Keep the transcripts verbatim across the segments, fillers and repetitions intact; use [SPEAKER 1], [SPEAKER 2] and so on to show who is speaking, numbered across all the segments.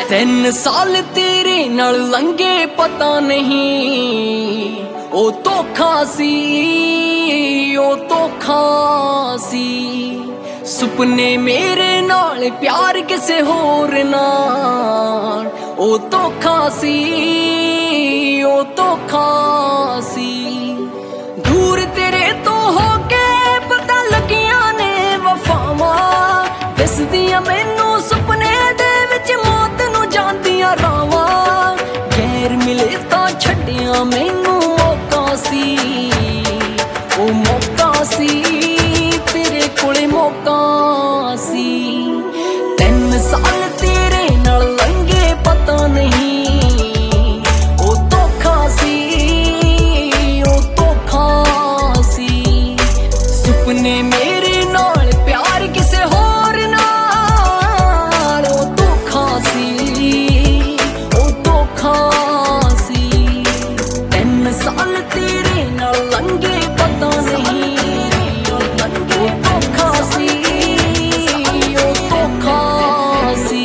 [SPEAKER 1] ਤਿੰਨ ਸਾਲ ਤੇਰੇ ਨਾਲ ਲੰਘੇ ਪਤਾ ਨਹੀਂ ਉਹ ਧੋਖਾ ਸੀ, ਉਹ ਧੋਖਾ ਸੀ। ਸੁਪਨੇ ਮੇਰੇ ਨਾਲ ਪਿਆਰ ਕਿਸੇ ਹੋਰ ਨਾਲ, ਉਹ ਧੋਖਾ ਸੀ, ਉਹ ਧੋਖਾ ਸੀ। ਦੂਰ ਤੇਰੇ ਤੋਂ ਹੋ ਕੇ ਪਤਾ ਲੱਗੀਆਂ ਨੇ ਵਫਾਵਾਂ, ਦਿਸਦੀਆਂ ਮੈਨੂੰ ਸੁਪਨੇ ਦੇ ਵਿੱਚ ਮੌਤ ਨੂੰ ਜਾਂਦੀਆਂ ਰਾਵਾਂ। ਗੈਰ ਮਿਲੇ ਤਾਂ ਛੱਡਿਆ ਮੈਨੂੰ ਮੌਕਾ ਸੀ, ਉਹ ਮੌਕਾ ਸੀ, ਤੇਰੇ ਕੋਲੇ ਮੌਕਾ ਸੀ। ਤਿੰਨ ਸਾਲ ਤੇਰੇ ਨਾਲ ਲੰਘੇ ਪਤਾ ਨਹੀਂ ਉਹ ਧੋਖਾ ਸੀ, ਉਹ ਧੋਖਾ ਸੀ। ਸੁਪਨੇ ਮੇਰੇ ਨਾਲ ਪਿਆਰ ਕਿਸੇ ਹੋਰ ਨਾਲ, ਉਹ ਧੋਖਾ ਸੀ, ਉਹ ਧੋਖਾ ਸੀ। ਤਿੰਨ ਸਾਲ ਤੇਰੇ ਨਾਲ ਲੰਘੇ ਪਤਾ ਨਹੀਂ ਉਹ ਧੋਖਾ ਸੀ, ਉਹ ਧੋਖਾ ਸੀ।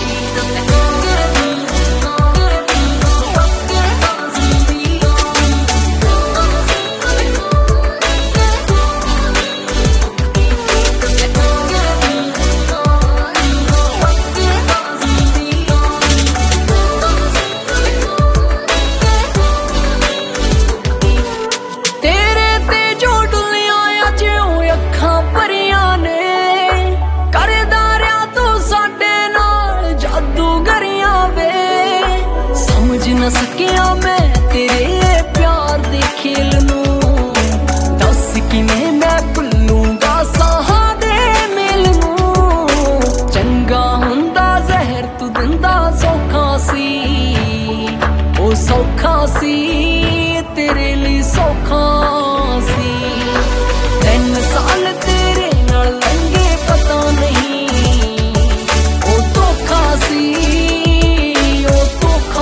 [SPEAKER 1] ਨਾ ਸਕਿਆ ਮੈਂ ਤੇਰੇ ਪਿਆਰ ਦੇ ਖੇਲ ਨੂੰ, ਦੱਸ ਕਿਵੇਂ ਮੈਂ ਭੁੱਲੂੰਗਾ ਸਾਹਾਂ ਦੇ ਮੇਲ ਨੂੰ। ਚੰਗਾ ਹੁੰਦਾ ਜ਼ਹਿਰ ਤੂੰ ਦਿੰਦਾ ਸੌਖਾ ਸੀ, ਉਹ ਸੌਖਾ ਸੀ, ਤੇਰੇ ਲਈ ਸੌਖਾ ਸੀ। ਤਿੰਨ ਸਾਲ ਤੇਰੇ ਨਾਲ ਲੰਘੇ ਪਤਾ ਨਹੀਂ ਉਹ ਧੋਖਾ ਸੀ, ਉਹ ਧੋਖਾ।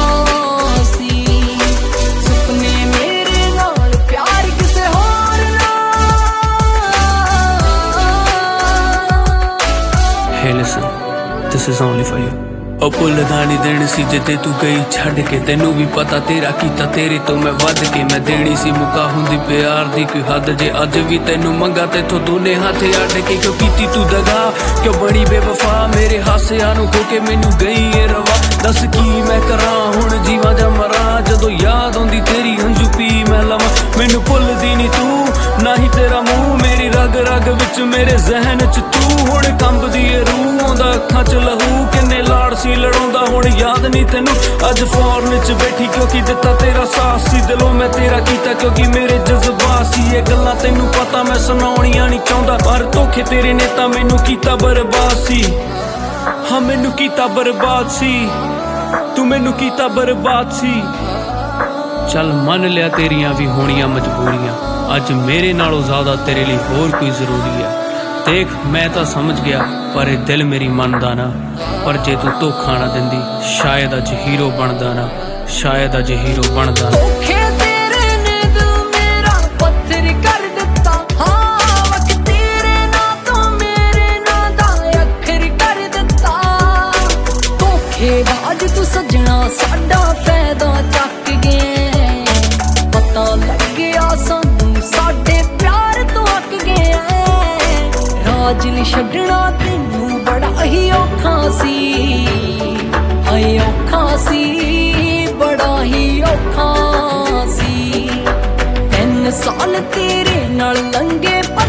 [SPEAKER 2] Hey listen, this is only for you। ਉਹ ਭੁੱਲਦਾ ਨੀ ਦਿਨ ਸੀ ਜਿੱਤੇ ਤੂੰ ਗਈ ਛੱਡ ਕੇ, ਤੈਨੂੰ ਵੀ ਪਤਾ ਤੇਰਾ ਕੀਤਾ ਤੇਰੇ ਤੋਂ ਮੈਂ ਵੱਧ ਕੇ। ਮੈਂ ਦੇਣੀ ਸੀ ਮੁਕਾ ਹੁੰਦੀ ਪਿਆਰ ਦੀ ਕੋਈ ਹੱਦ, ਜੇ ਅੱਜ ਵੀ ਤੈਨੂੰ ਮੰਗਾ ਤੇਥੋਂ ਦੋਨੇ ਹੱਥ ਅੱਡ ਕੇ। ਕਿਉਂ ਕੀਤੀ ਤੂੰ ਦਗਾ, ਕਿਉਂ ਬਣੀ ਬੇਵਫਾ, ਮੇਰੇ ਹਾਸਿਆਂ ਨੂੰ ਖੋ ਕੇ ਮੈਨੂੰ ਗਈ ਏ ਰਵਾ। ਦੱਸ ਕੀ ਮੈਂ ਕਰਾਂ ਹੁਣ, ਜੀਵਾਂ ਜਾਂ ਮਰਾਂ, ਜਦੋਂ ਯਾਦ ਆਉਂਦੀ ਤੇਰੀ ਹੰਝੂ ਪੀ ਮੈਂ ਲਵਾਂ। ਮੈਨੂੰ ਭੁੱਲਦੀ ਨੀ ਤੂੰ, ਨਾ ਹੀ ਤੇਰਾ ਮੂੰਹ, ਮੇਰੀ ਰਗ ਰਗ ਵਿੱਚ ਮੇਰੇ ਜ਼ਹਿਨ ਚ ਤੂੰ। ਹੁਣ ਕੰਬਦੀ ਏ ਰੂਹ, ਆਉਂਦਾ ਅੱਖਾਂ ਚ ਲਹੂ, ਕਿੰਨੇ ਲਾੜ ਸੀ ਲੜਾਉਂਦਾ ਹੁਣ ਯਾਦ ਨੀ ਤੈਨੂੰ। ਅੱਜ ਫੌਰਨ ਚ ਬੈਠੀ ਕਿਉਂਕਿ ਦਿੱਤਾ ਤੇਰਾ ਸਾਥ ਸੀ, ਦਿਲੋਂ ਮੈਂ ਤੇਰਾ ਕੀਤਾ ਕਿਉਂਕਿ ਮੇਰੇ ਜਜ਼ਬਾਤ ਸੀ। ਇਹ ਗੱਲਾਂ ਤੈਨੂੰ ਪਤਾ ਮੈਂ ਸੁਣਾਉਣੀਆਂ ਨਹੀਂ ਚਾਹੁੰਦਾ, ਪਰ ਧੋਖੇ ਤੇਰੇ ਨੇ ਤਾਂ ਮੈਨੂੰ ਕੀਤਾ ਬਰਬਾਦ ਸੀ। ਹਾਂ ਮੈਨੂੰ ਕੀਤਾ ਬਰਬਾਦ ਸੀ, ਤੂੰ ਮੈਨੂੰ ਕੀਤਾ ਬਰਬਾਦ ਸੀ। ਚੱਲ ਮੰਨ ਲਿਆ ਤੇਰੀਆਂ ਵੀ ਹੋਣੀਆਂ ਮਜਬੂਰੀਆਂ, ਅੱਜ ਮੇਰੇ ਨਾਲੋਂ ਜ਼ਿਆਦਾ ਤੇਰੇ ਲਈ ਹੋਰ ਕੋਈ ਜ਼ਰੂਰੀ ਹੈ। ਦੇਖ ਮੈਂ ਤਾਂ ਸਮਝ ਗਿਆ ਪਰ ਇਹ ਦਿਲ ਮੇਰੀ ਮੰਨਦਾ ਨਾ, ਪਰ ਜੇ ਤੂੰ ਧੋਖਾ ਨਾ ਦਿੰਦੀ ਸ਼ਾਇਦ ਅੱਜ ਹੀਰੋ ਬਣਦਾ ਨਾ, ਸ਼ਾਇਦ ਅੱਜ ਹੀਰੋ ਬਣਦਾ ਨਾ।
[SPEAKER 1] ਤੇਰੇ ਨੇ ਦਿਲ ਮੇਰਾ ਪੱਥਰ ਕਰ ਦਿੱਤਾ, ਹਾਂ ਵਕ ਤੇਰੇ ਨਾਂ ਤੋਂ ਮੇਰੇ ਨਾਂ ਦਾ ਅੱਖਰ ਕਰ ਦਿੱਤਾ। ਧੋਖੇਬਾਜ਼ ਤੂੰ ਸੱਜਣਾ ਸਾਡਾ ਫਾਇਦਾ ਚੱਕ ਗਿਆ, ਪਤਾ ਲੱਗਿਆ ਸਾਨੂੰ ਸਾਡੇ ਪਿਆਰ ਤੋਂ ਅੱਕ ਗਿਆ। ਰਾਜ ਲਈ ਛੱਡਣਾ ਤੈਨੂੰ ਬੜਾ ਹੀ ਔਖਾ ਸੀ, ਹਾਏ ਔਖਾ ਸੀ, ਬੜਾ ਹੀ ਔਖਾ ਸੀ। ਤਿੰਨ ਸਾਲ ਤੇਰੇ ਨਾਲ ਲੰਘੇ